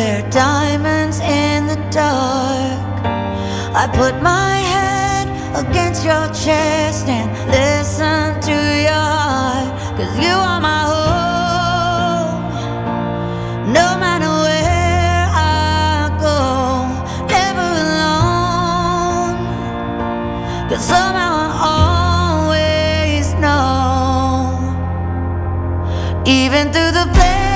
wear diamonds in the dark. I put my head against your chest and listen to your heart, 'cause you are my home. No matter where I go, never alone, 'cause somehow I always know, even through the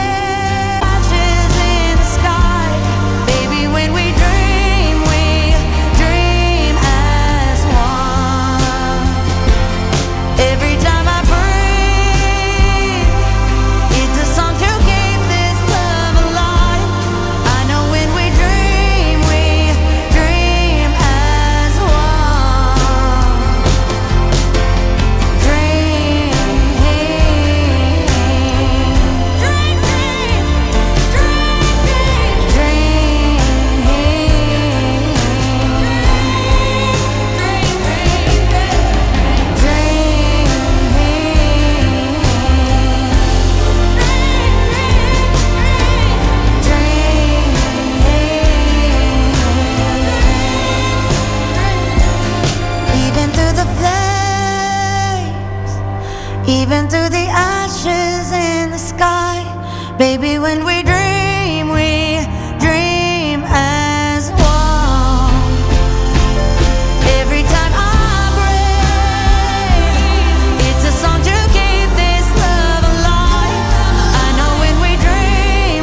even through the ashes in the sky, baby, when we dream as one. Every time I breathe, it's a song to keep this love alive. I know when we dream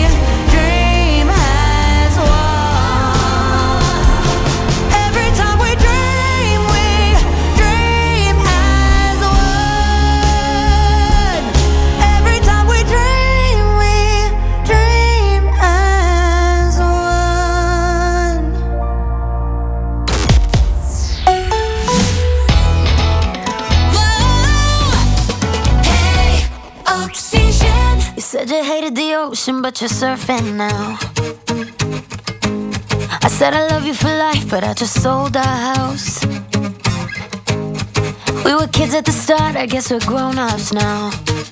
as one. Every time we dream as one. Every time we dream as one. Hey, oxygen. You said you hated the ocean, but you're surfing now. I said I love you for life, but I just sold our house. We were kids at the start, I guess we're grown-ups now.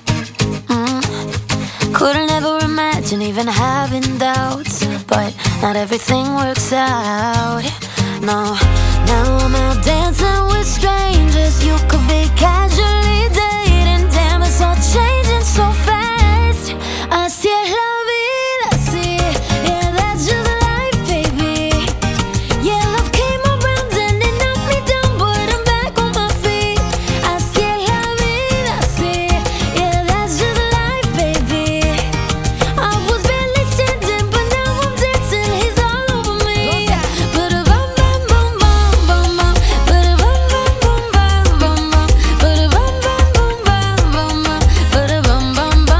Couldn't ever imagine even having doubts, but not everything works out. No, now I'm out dancing with strangers. You could be casually dating. Damn, it's all changing so fast. Así es la vida, sí. Yeah, that's just life, baby. Yeah, love came around and it knocked me down, but I'm back on my feet. Así es la vida, sí. Yeah, that's just life, baby. I was barely standing, but now I'm dancing. He's all over me. Ba-da-bum, bum, bum, bum, bum, bum. Ba-da-bum, bum, bum, bum, bum, bum. Ba-da-bum, bum, bum, bum, bum, bum. Ba-da-bum, bum, bum, bum, bum, bum.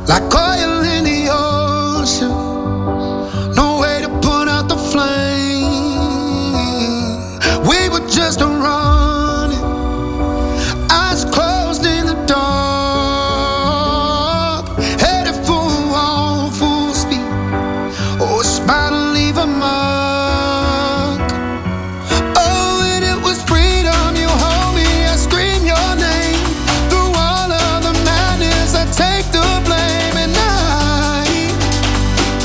like oil in the ocean. No way to put out the flame. We were just running, eyes closed in the dark, headed for a wall, full speed. Oh, it's about to leave a mark. Oh, and it was freedom. You hold me, I scream your name. Through all of the madness, I take the blame. And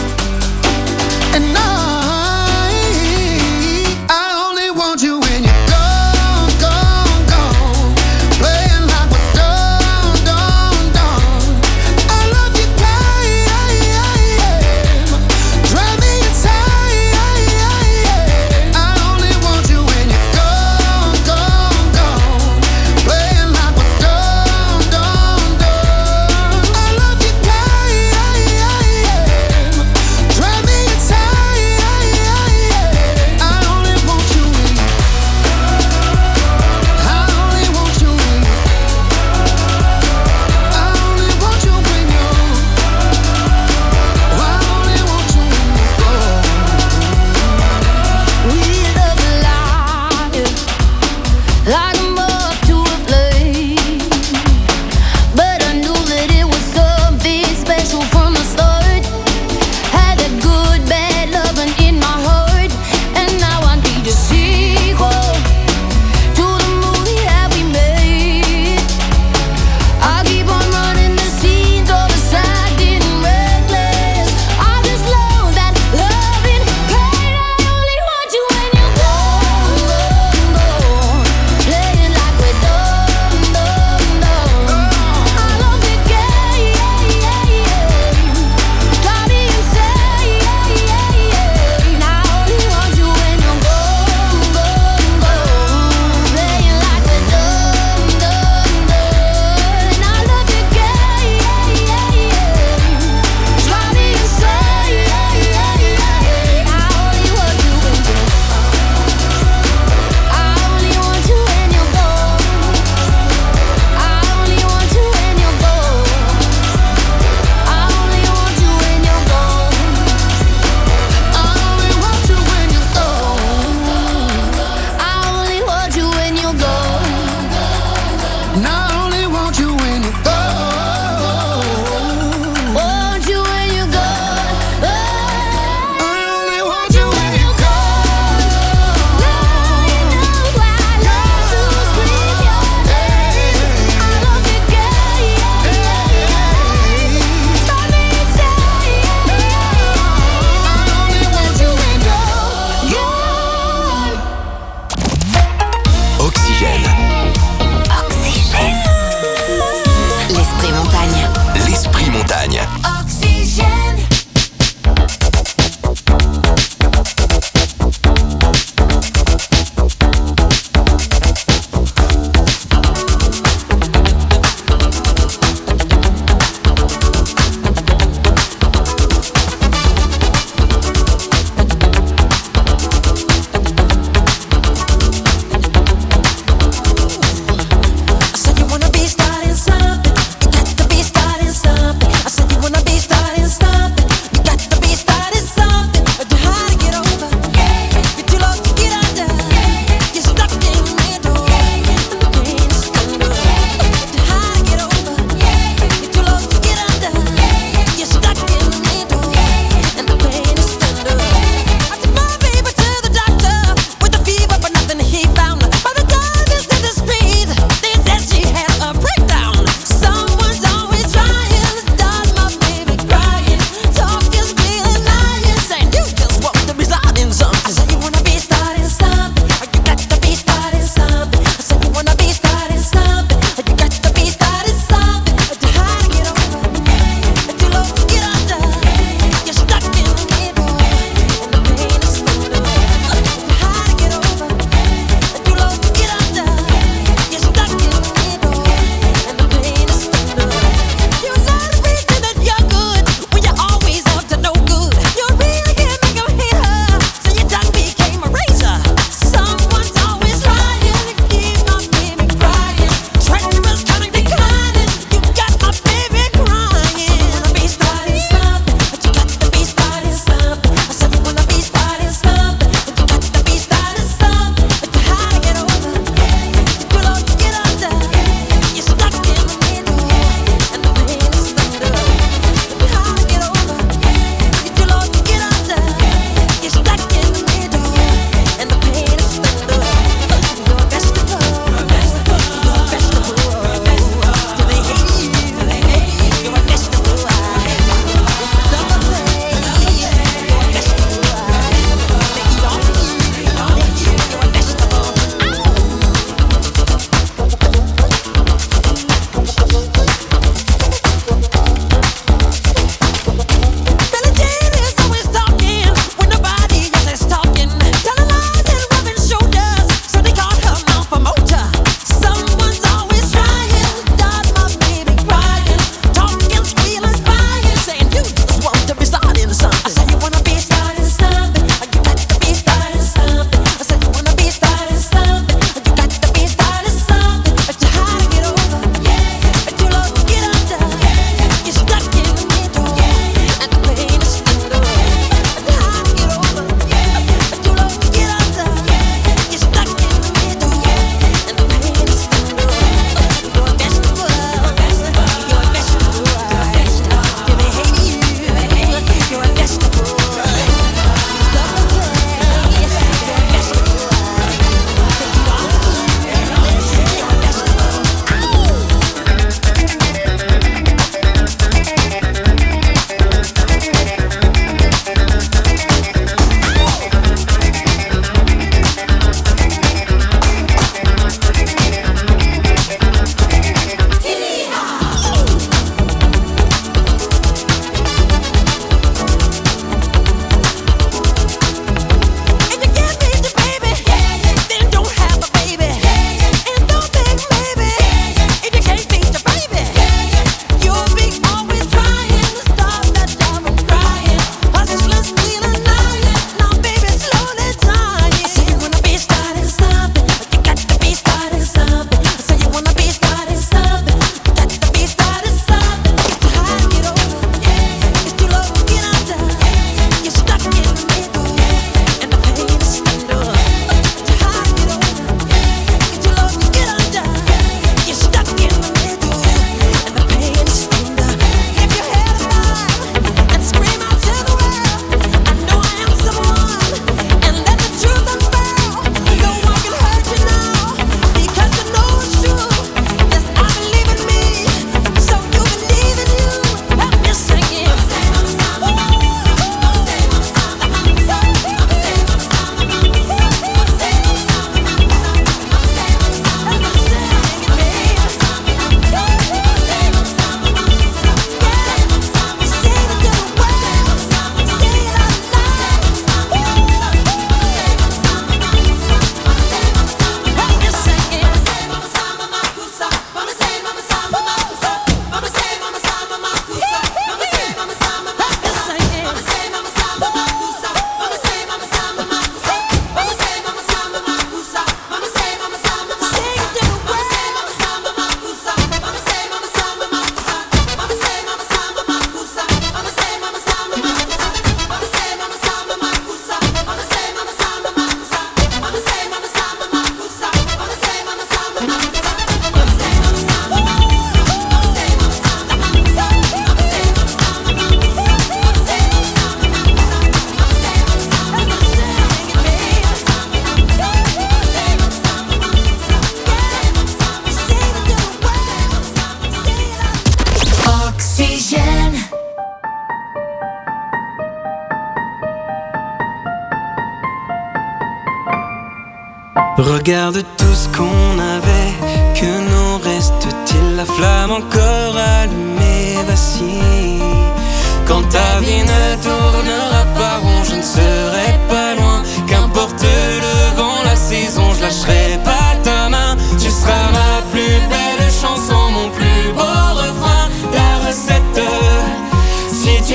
Regarde tout ce qu'on avait, que nous reste-t-il? La flamme encore allumée vacille. Quand ta vie ne tournera pas rond, je ne serai pas loin. Qu'importe le vent, la saison, je lâcherai pas ta main. Tu seras ma plus belle chanson, mon plus beau refrain. La recette, si tu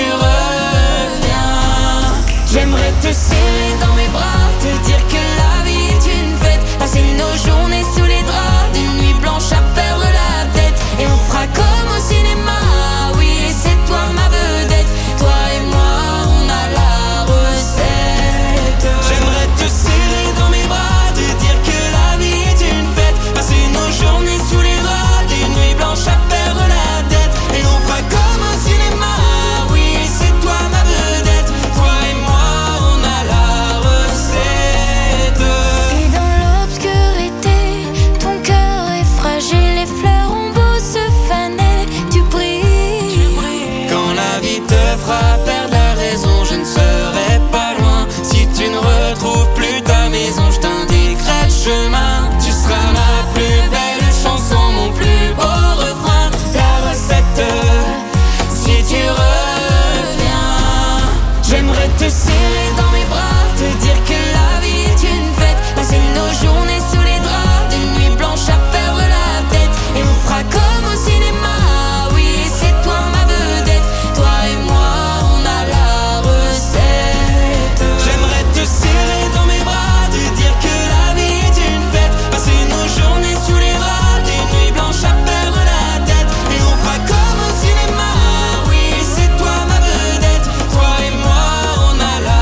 reviens. J'aimerais te serrer dans mes bras, te dire que la vie est une fête. Passer nos journées sous les draps, des nuits blanches à perdre la tête. Et on fera comme au cinéma, oui, et c'est toi ma vedette. Toi et moi, on a la recette. J'aimerais te serrer dans mes bras, te dire que la vie est une fête. Passer nos journées sous les draps, des nuits blanches à perdre la tête. Et on fera comme au cinéma, oui, et c'est toi ma vedette. Toi et moi, on a la recette. Si dans l'obscurité, ton cœur est fragile, les fleurs ont beau se faner, tu brilles. Quand la vie te fera perdre la raison, je ne serai pas loin. Si tu ne retrouves plus ta maison, je t'indiquerai le chemin. Tu seras ma plus belle chanson, mon plus beau refrain. La recette, si tu reviens. J'aimerais te serrer dans mes bras, te dire que la vie est une fête. Passer nos journées sous les draps, des nuits blanches à perdre la tête. Et on fera comme au cinéma, oui, c'est toi ma vedette. Toi et moi, on a la recette. J'aimerais te serrer dans mes bras, te dire que la vie est une fête. Passer nos journées sous les draps, des nuits blanches à perdre la tête. Et on fera comme au cinéma, oui, c'est toi ma vedette. Toi et moi, on a la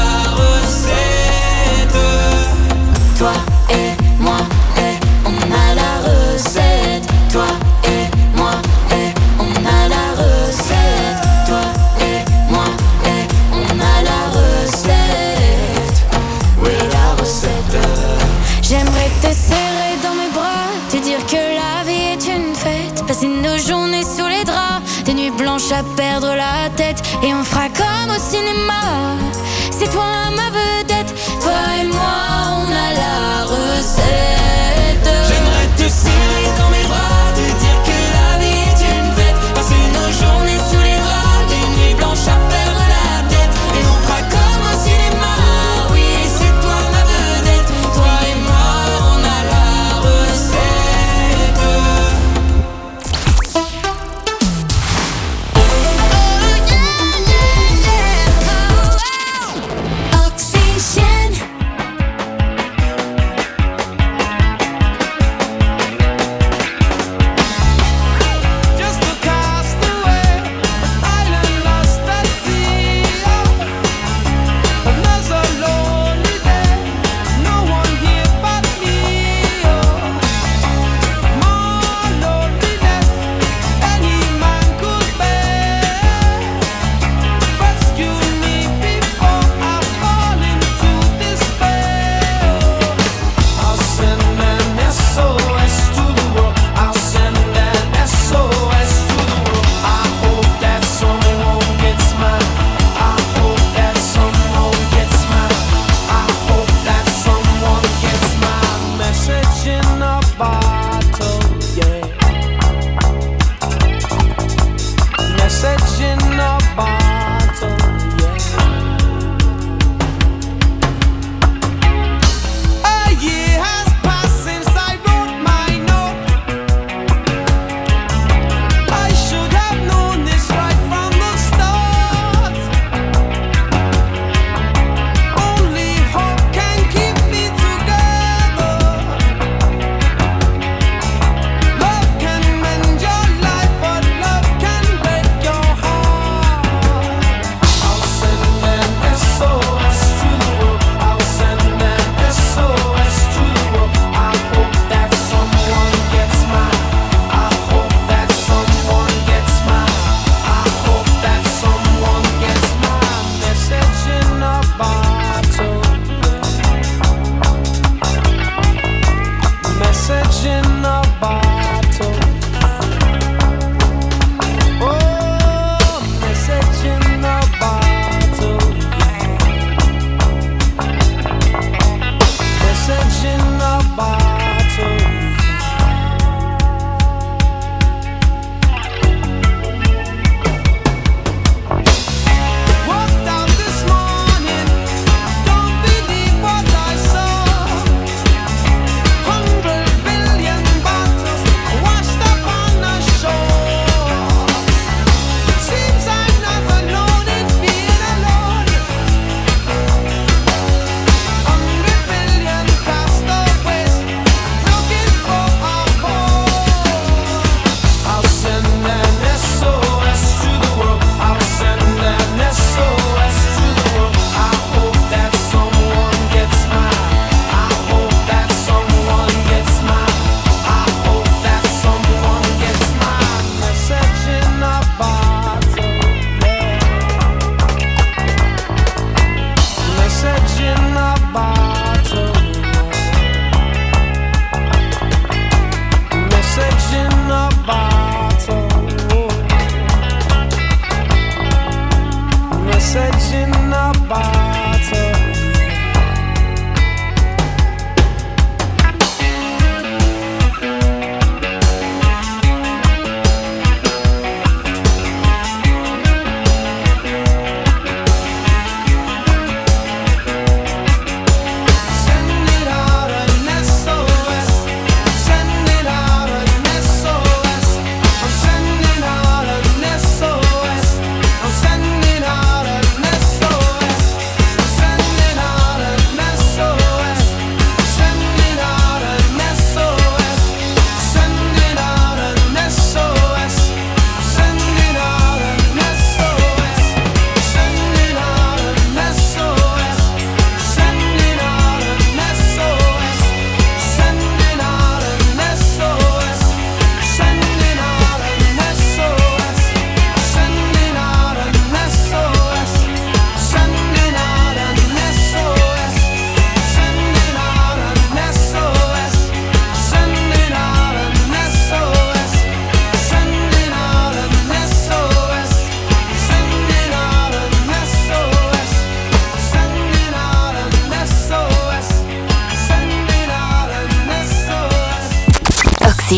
recette. Toi et moi, on a la recette. Toi et moi, on a la recette. Toi et moi, on a la recette. Oui, la recette. J'aimerais te serrer dans mes bras, te dire que la vie est une fête. Passer nos journées sous les draps, des nuits blanches à perdre la tête. Et on fera comme au cinéma, c'est toi ma vedette. Toi et moi, on a la recette. J'aimerais te serrer dans mes bras, te dire que la vie est une fête. Passer nos journées sous les draps, des nuits blanches à perdre la tête. Et on fera comme au cinéma, oui, c'est toi ma vedette. Toi et moi, on a la recette. Oxygène.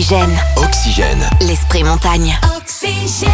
Oxygène. Oxygène. L'esprit montagne. Oxygène.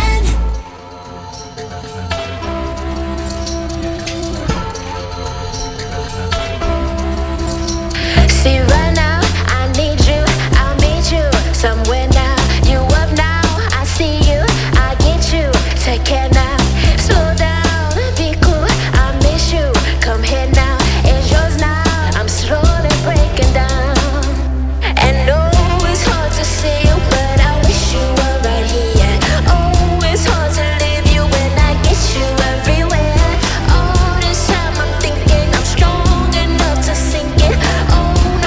See right now, I need you, I'll meet you somewhere now. You up now, I see you, I get you. Take care now, slow down, be cool, I miss you. Come here now, it's yours now. I'm slowly breaking down. And oh, it's hard to see you, but I wish you were right here. Oh, it's hard to leave you when I get you everywhere. All this time I'm thinking I'm strong enough to sink it. Oh,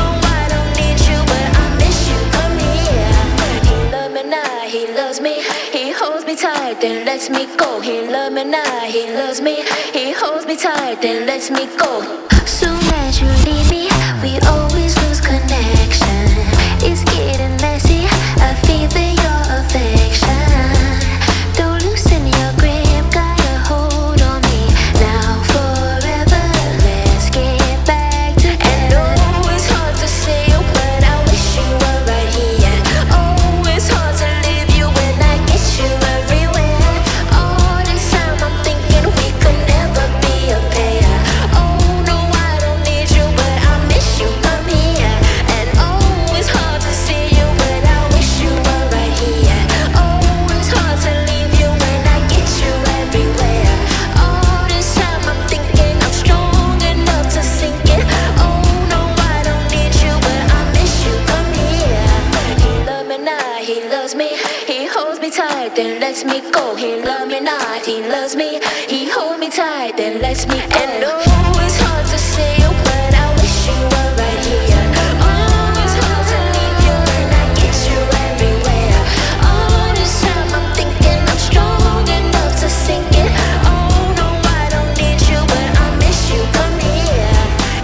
he loves me, he holds me tight, then lets me go. He loves me now, he loves me, he holds me tight, then lets me go. Soon as you leave me, we always lose connection. It's getting messy, I feel your affection. Don't loosen your grip, got a hold on me. Now forever, let's get back together. And oh, it's hard to say you, but I wish you were right here. Oh, it's hard to leave you when I get you everywhere. All this time I'm thinking we could never be a pair. Oh no, I don't need you, but I miss you, come here. And oh, it's hard to see you, but I wish you were right here. Oh, it's hard to leave you when I get you everywhere. All this time I'm thinking I'm strong enough to sink it. Oh no, I don't need you, but I miss you, come here. He loves me now, he loves me, he holds me tight, then lets me go. He loves me now, he loves me, he holds me tight, then lets me go. And oh, it's hard to say you, but I wish you were right here. Oh, it's hard to leave you when I get you everywhere. All this time I'm thinking I'm strong enough to sink it. Oh no, I don't need you, but I miss you, come here.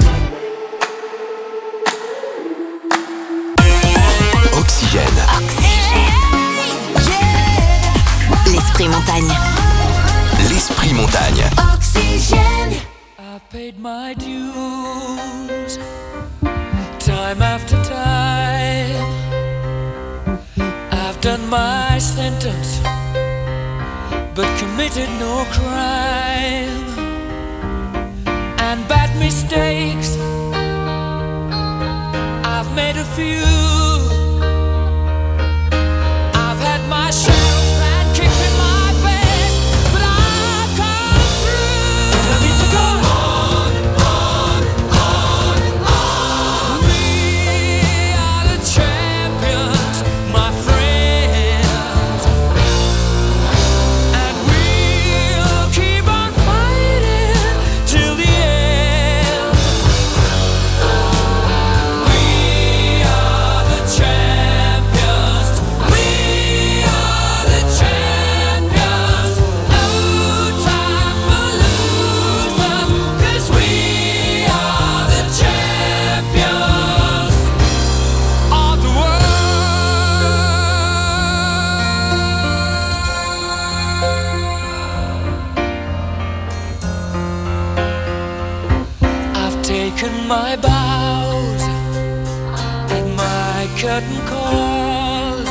Oxygène. L'esprit montagne. L'esprit montagne. Oxygène. I paid my dues time after time. I've done my sentence, but committed no crime. And bad mistakes, I've made a few. I've had my share of fat kicks in my face, but I've come through. I need to go on. We are the champions, my friends, and we'll keep on fighting till the end. We are the champions. We are the champions. No time for losers, 'cause we are the champions of the world. I've taken my bows at my curtain calls.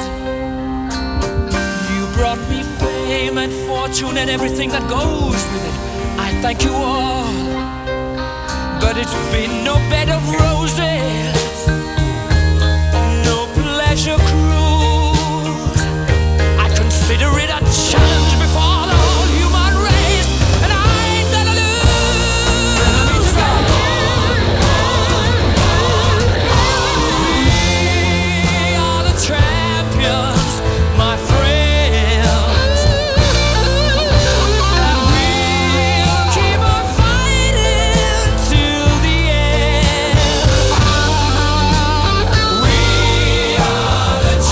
You brought me fame and fortune and everything that goes with it. I thank you all, but it's been no bed of roses, no pleasure cruise. I consider it a challenge before the whole human race, and I ain't gonna lose. I need to go on. We are the champions, my friends, and we'll keep on fighting till the end. We are the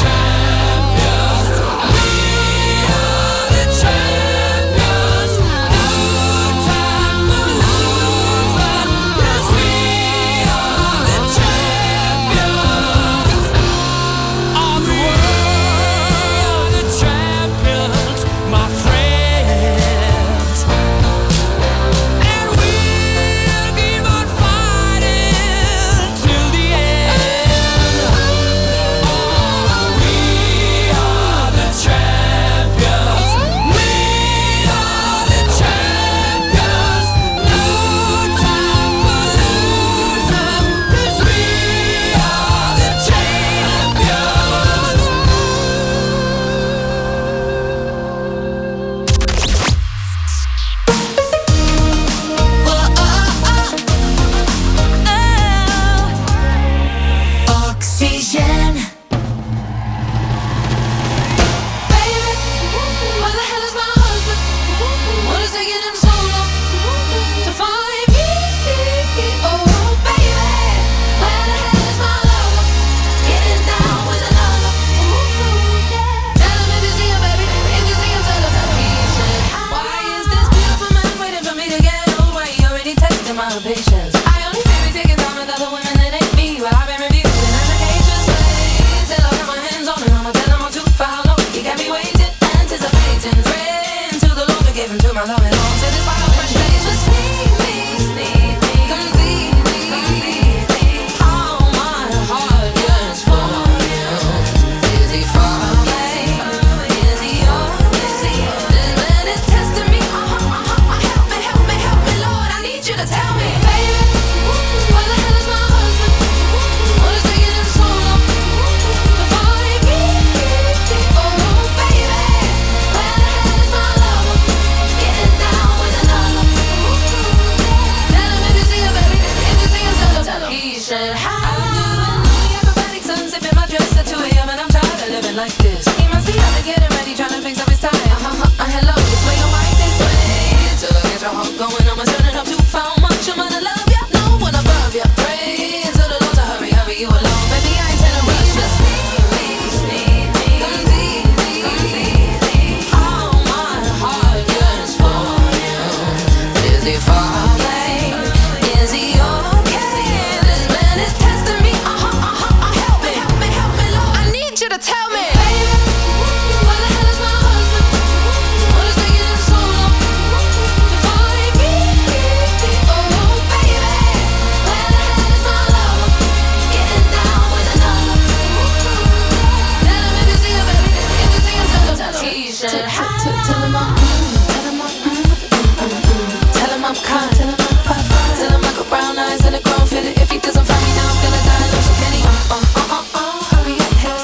the patience. I only feel taking time with other women that ain't me, but I've been refusing applications. Wait till I got my hands on it, I'ma tell them I'm too for how long. You got me waiting, anticipating, praying to the Lord to give him to my love and all. Satisfy a fresh face, just need me, complete me. All my heart yearns for you. Is he far away? Is he yours? This man is testing me. Help me, Lord, I need you to tell me, baby, where the hell is my husband? What is taking him so long to find me? Oh, baby, where the hell is my lover? Getting down with another. Tell him if you see him, baby. If you see him, tell him. He said, I'm doing the acrobatic sunset in my dress at 2 a.m. and I'm tired of living like this. He must be out to getting ready, trying to fix up his tie. Hello, this way your wife this way. Till I get your heart going, I'ma turn it up to how much I'm gonna love ya. No one above ya. Pray to the Lord to hurry you along. Baby, I ain't telling rush. Just need me, completely. All my heart yearns for you. Is he far away? Is he okay? This man is testing me. Help me, Lord. I need you to tell me, baby, where the hell is my husband? What is taking him so long to find me? Oh, baby, where the hell is my lover? Getting down with another. Tell him if you see him, baby. If you see him, tell him. He said, tell him I'm kind. Tell him I'm fine. Tell him I got brown eyes and a grown fitted. If he doesn't find me now, I'm gonna die. No, so can he? Hurry up, his.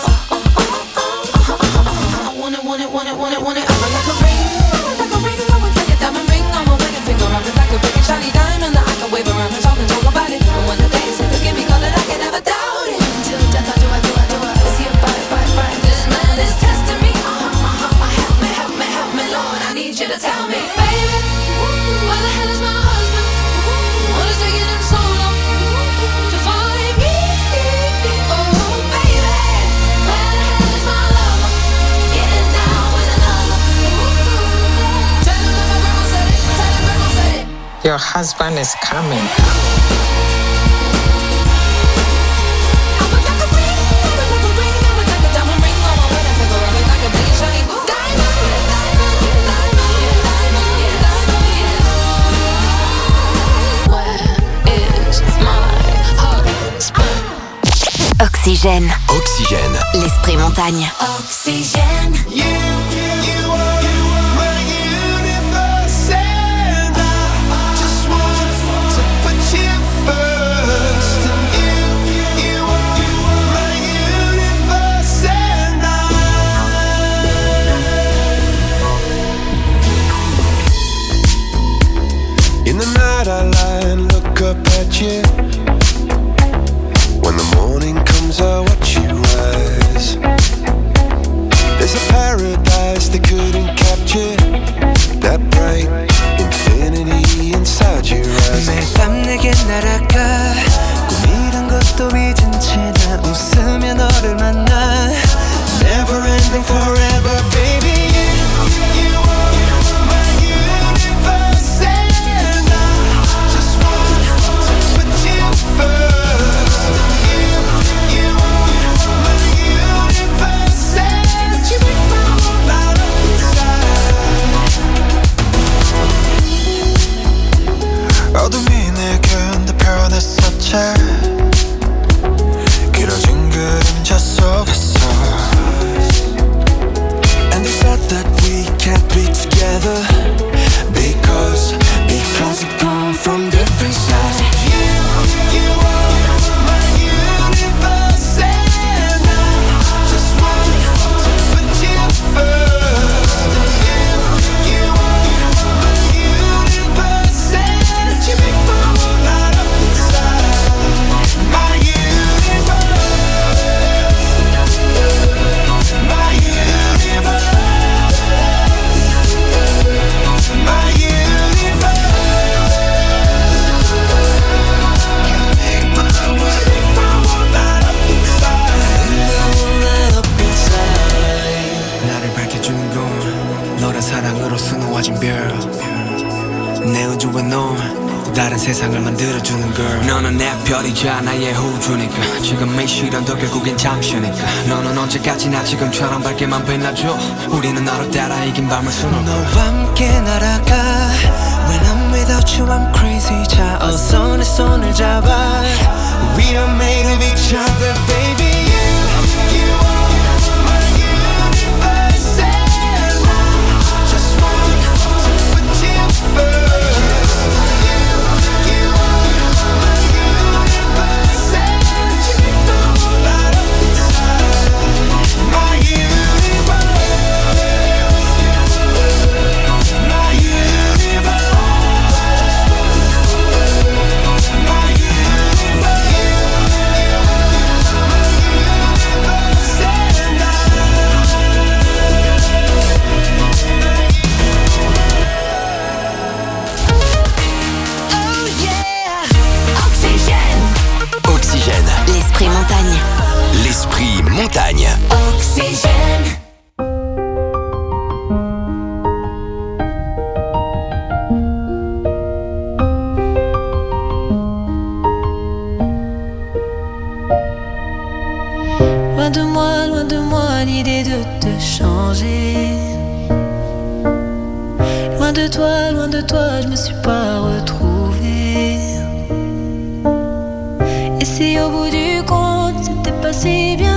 I want it. I would like a ring. I would like a diamond ring on my wedding finger. I would like a big and shiny diamond that I can wave around and talk about it. And when the day is here, forgive me, call it, I can never doubt it. Till death I do. Is he a bite? This man is testing me. Help me, Lord, I need you to tell me, baby, where the hell is my husband? What is taking him so long to find me? Oh, baby, where the hell is my lover? Getting down with another. Tell him that my grandma said it. Your husband is coming. I would like a ring. I would like a diamond ring on my wedding finger. I would like a big and shiny diamond. Where is my husband? Oxygène, Oxygène. l'esprit montagne. Oxygène. You are my universe, and I just want to put you first. You are my universe, and in the night I lie and look up at you. When the morning comes, I watch you rise. There's a paradise they couldn't capture. That bright infinity inside your eyes. 매일 밤 내게 날아가 꿈이란 것도 잊은 채 나 웃으며 너를 만나. Never ending forever baby. You are my universe, and I just want to put you first. You are my universe, and you make my whole light up inside. 어둠이 내겐 더 변했었지. 길어진 그림자 속에서. And they said that we can't be together because we come from different sides. You are my universe, and I just want to put you first. You are my universe, and you make my whole light up inside. My universe. 사랑으로 수놓아진 별 내 우주와 너 다른 세상을 만들어주는 girl. 너는 내 별이자 나의 호주니까 지금 이 시련도 결국엔 잠시니까 너는 언제까지나 지금처럼 밝게만 빛나줘. 우리는 너를 따라 이긴 밤을 수놓고 너와 함께 날아가. When I'm without you I'm crazy. 자 어서 내 손을 잡아. We are made of each other baby. You are my universe and I just want to put you first. You are my universe and you know light up inside. My universe, my universe. Oxygène. L'esprit montagne. L'esprit montagne. Oxygène. Loin de moi l'idée de te changer. Loin de toi, je me suis pas retrouvée. Et si au bout du compte, c'était pas si bien,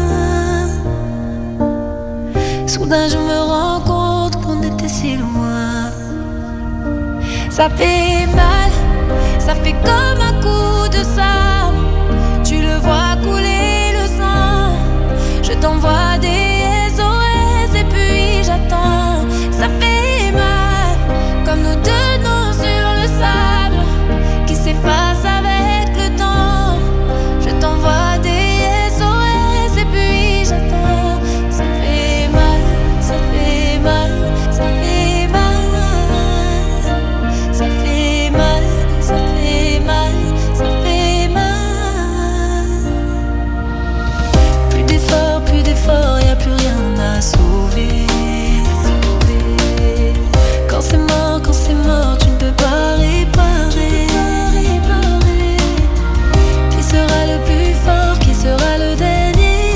soudain je me rends compte qu'on était si loin. Ça fait mal, ça fait comme un coup de sable. Tu le vois couler le sang. Je t'envoie des SOS et puis j'attends. Ça fait mal, comme nos deux noms sur le sable qui s'effacent avec le temps. Je t'envoie des SOS et puis j'attends. Ça fait mal, ça fait mal, ça fait mal. Ça fait mal, ça fait mal, ça fait mal. Plus d'efforts, y'a plus rien à sauver. Quand c'est mort, tu ne peux pas réparer. Qui sera le plus fort, qui sera le dernier?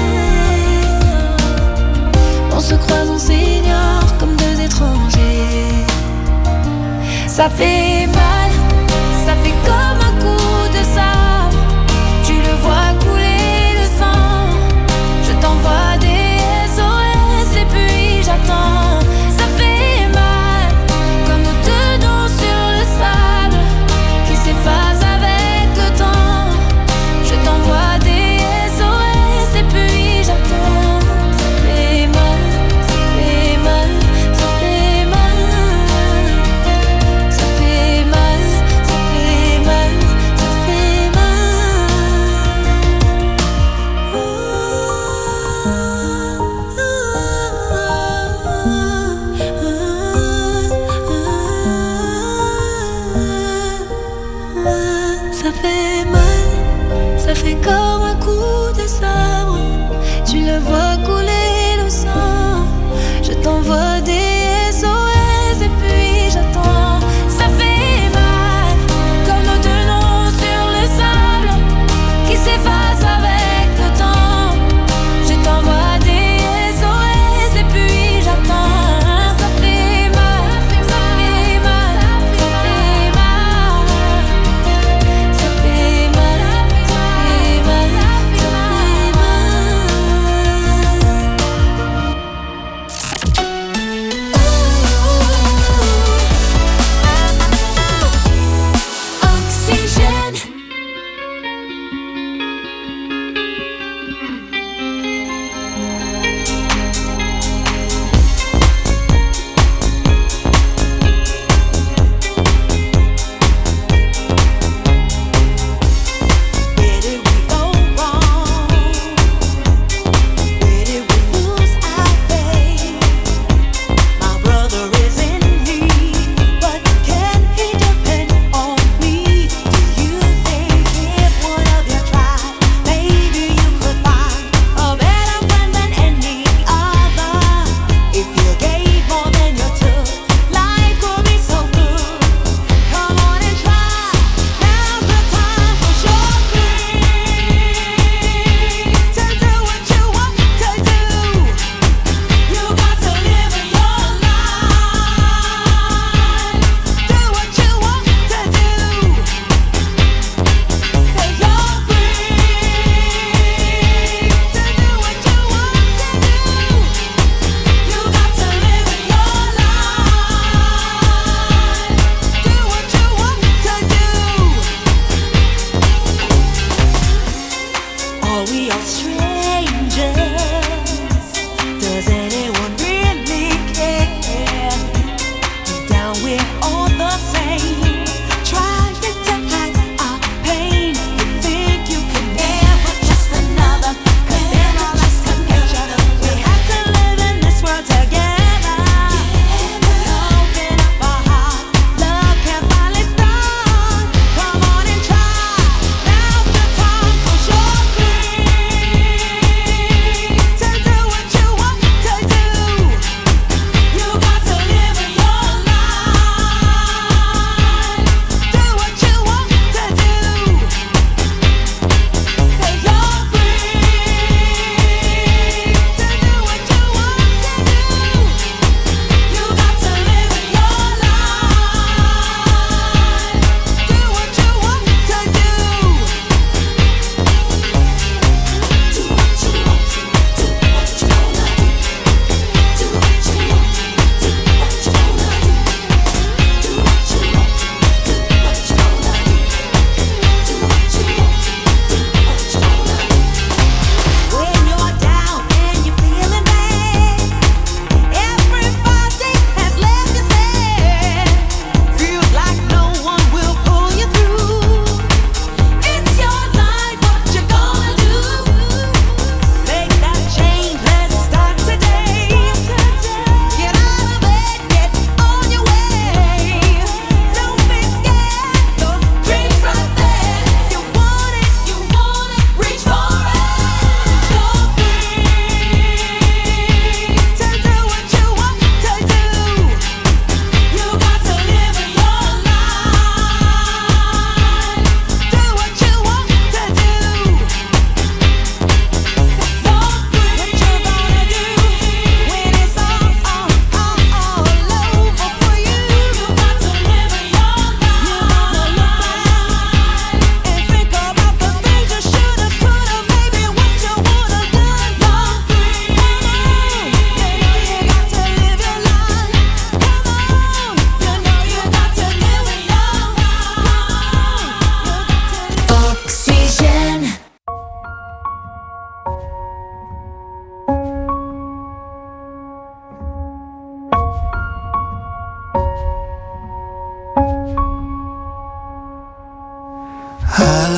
On se croise, on s'ignore comme deux étrangers. Ça fait mal, ça fait comme un coup de sable. Tu le vois couler le sang. Je t'envoie des SOS et puis j'attends. Ça fait mal, comme nos deux noms sur le sable qui s'effacent avec le temps. Je t'envoie des SOS et puis j'attends. Ça fait mal, ça fait mal, ça fait mal. Ça fait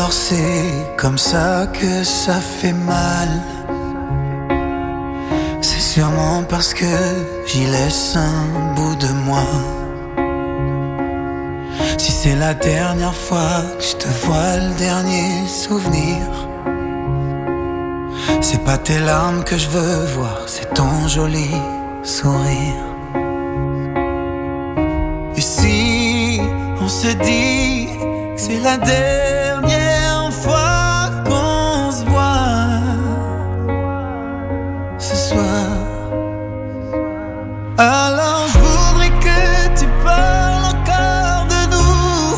Alors c'est comme ça que ça fait mal. C'est sûrement parce que j'y laisse un bout de moi. Si c'est la dernière fois que je te vois, le dernier souvenir, c'est pas tes larmes que je veux voir, c'est ton joli sourire. Et si on se dit que c'est la dernière fois qu'on se voit ce soir, alors je voudrais que tu parles encore de nous,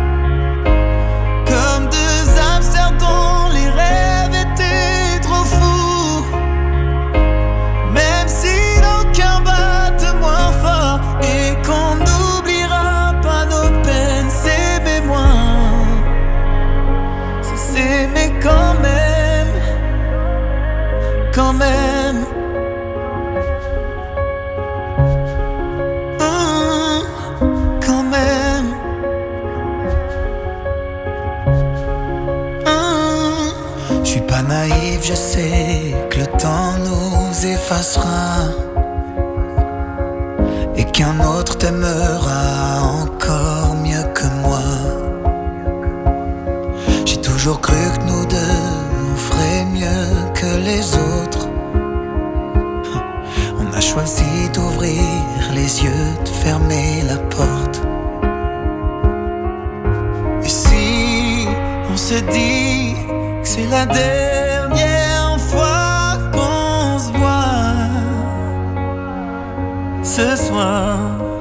comme deux hamsters dont les rêves étaient trop fous. Même si nos cœurs battent moins fort et qu'on n'oubliera pas nos peines, s'aimer moins, c'est s'aimer quand même, quand même. Quand même. Je suis pas naïf, je sais que le temps nous effacera et qu'un autre t'aimera encore mieux que moi. J'ai toujours cru que nous deux on ferait mieux que les autres. On a choisi d'ouvrir les yeux, de fermer la porte. Et si on se dit que c'est la dernière fois qu'on se voit ce soir,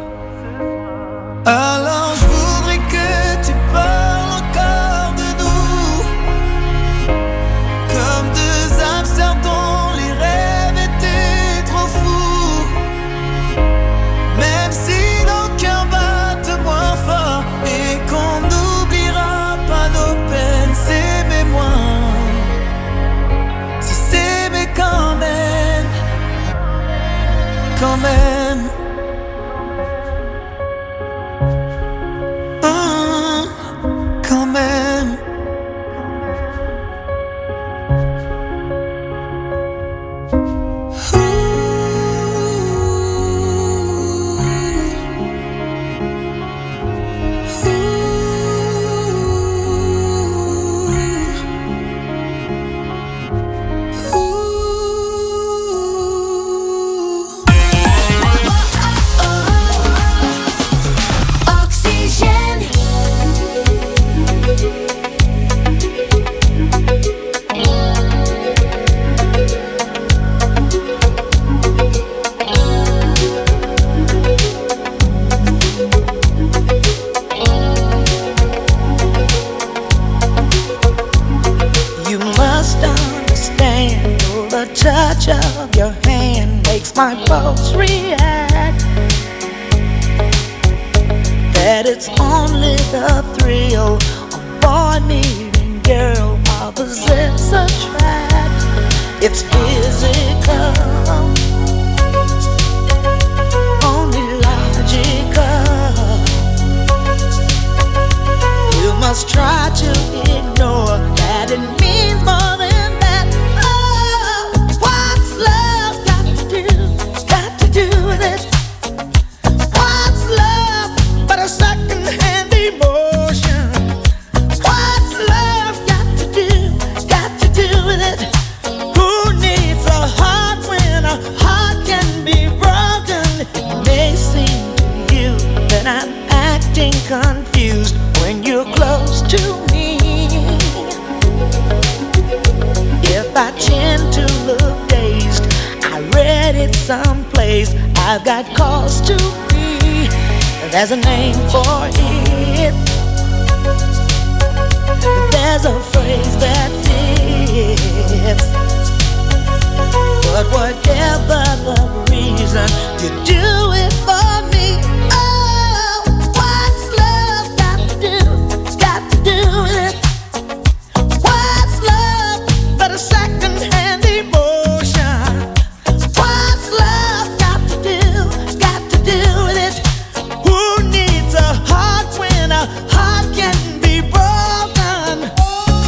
alors je voudrais que tu parles encore de nous, comme deux hamsters dont les rêves étaient trop fous. Même si nos cœurs battent moins fort et qu'on n'oubliera pas nos peines, s'aimer moins, c'est s'aimer quand même, quand même. Quand même. Oxygène. You must understand, oh, the touch of your hand makes my pulse react. That it's only the thrill of boy meeting girl, opposites attract. It's physical, only logical. You must try to ignore that it means more than that. Oh, what's love got to do with it? What's love but a second-hand emotion? What's love got to do with it? Who needs a heart when a heart can be broken? It may seem to you that I'm acting confused when you're close to me. If I tend to look dazed, I read it someplace, I've got cause to be. There's a name for it. There's a phrase that fits. But whatever the reason, you do it for me. Oh, what's love got to do with it? What's love but a second-hand emotion? What's love got to do with it? Who needs a heart when a heart can be broken?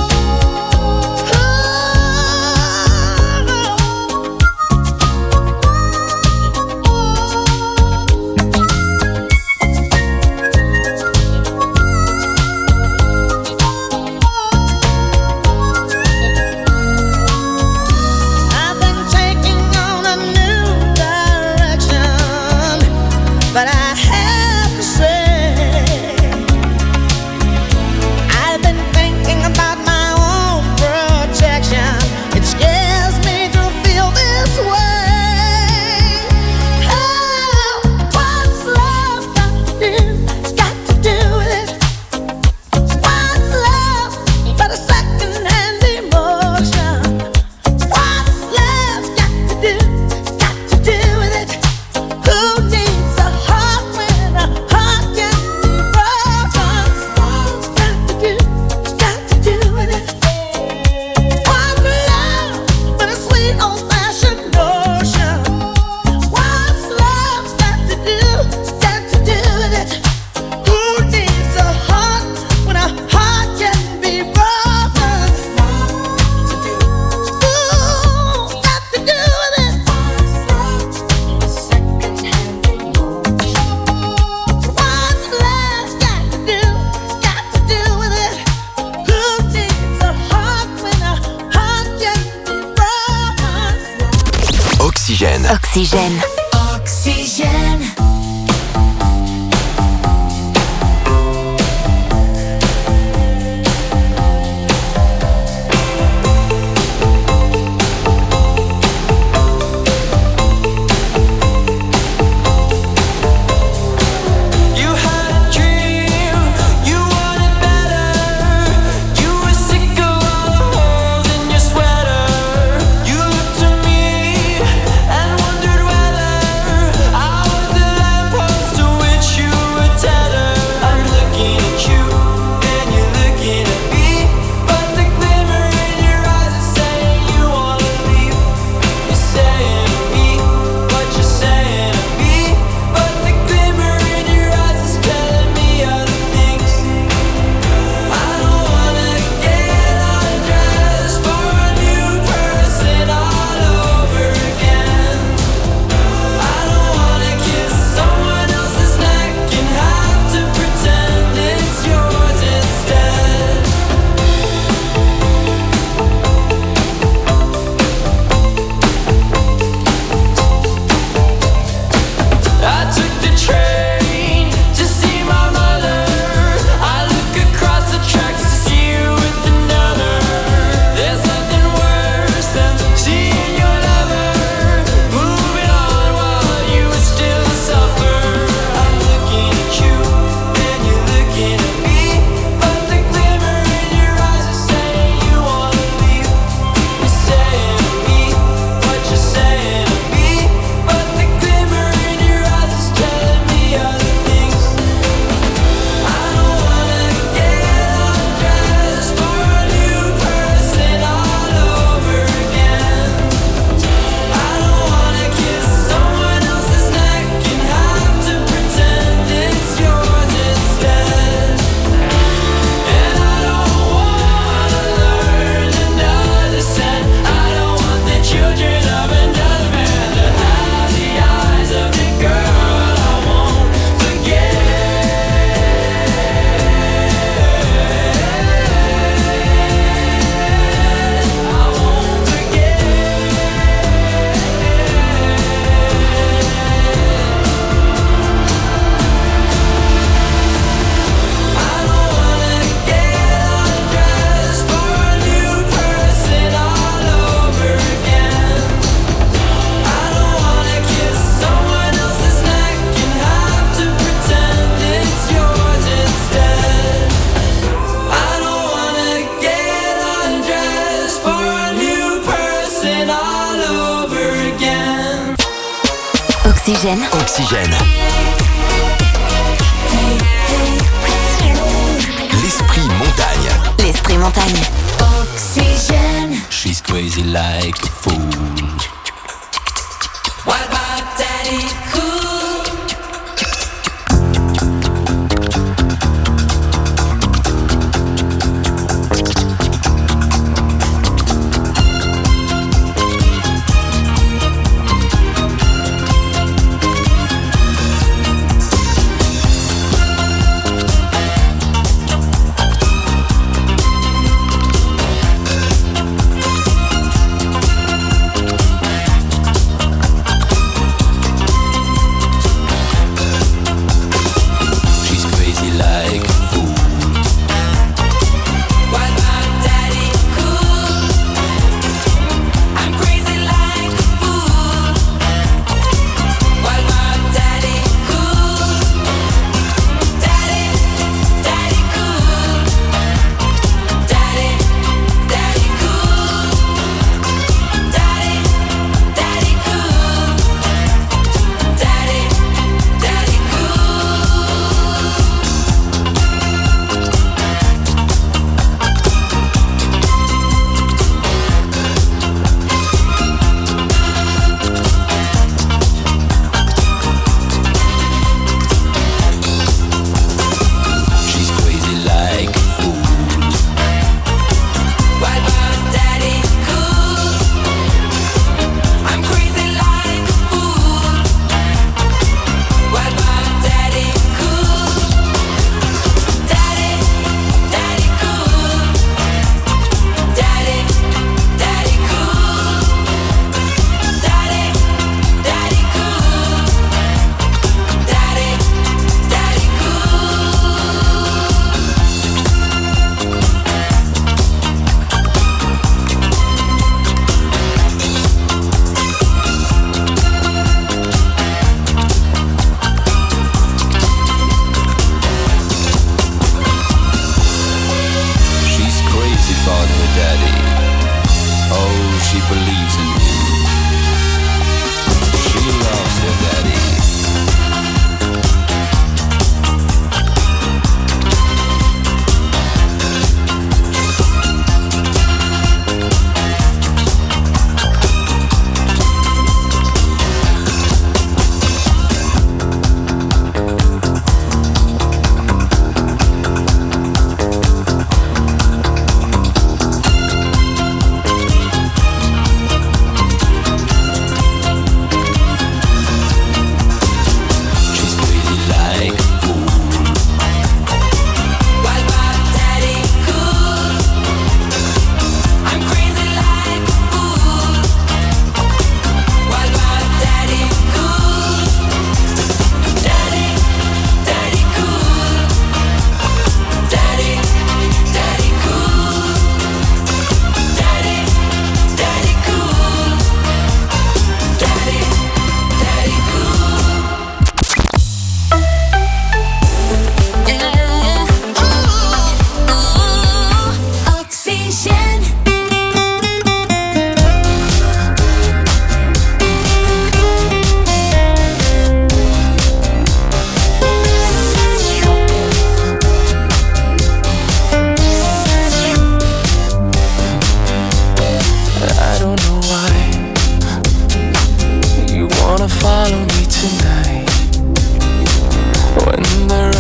Oxygène. Oxygène. Oxygène. Oxygène. L'esprit montagne. L'esprit montagne. Oxygène. She's crazy like a fool. What about Daddy Cool?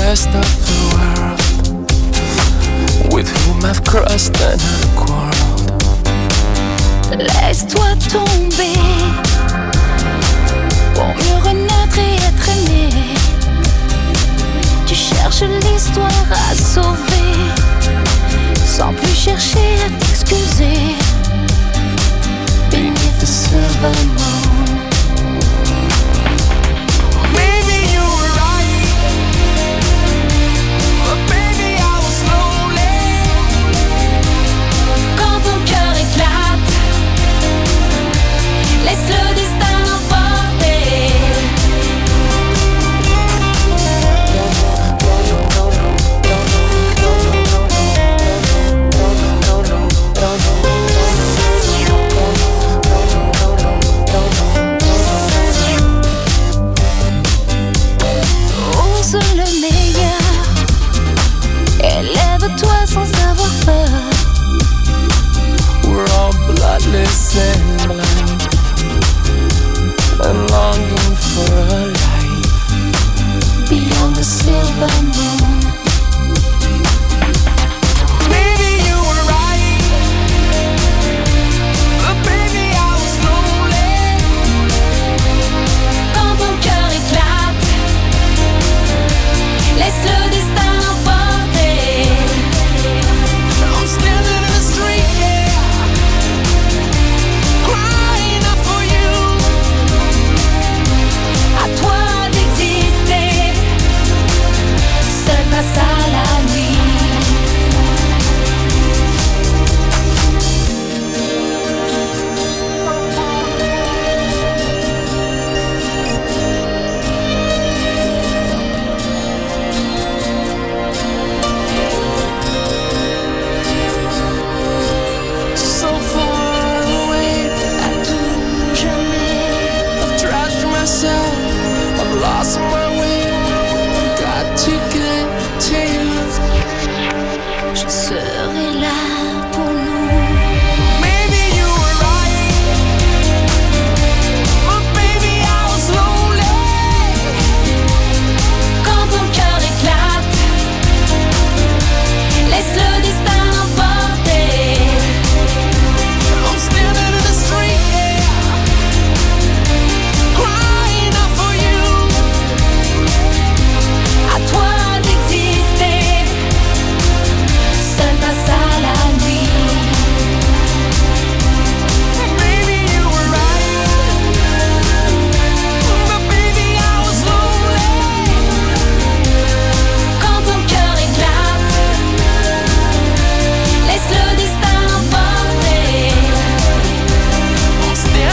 rest of the world, with whom I've crossed and I've quarreled. Laisse-toi tomber pour mieux renaître et être aimé. Tu cherches l'histoire à sauver, sans plus chercher à t'excuser. Beneath the silver moon,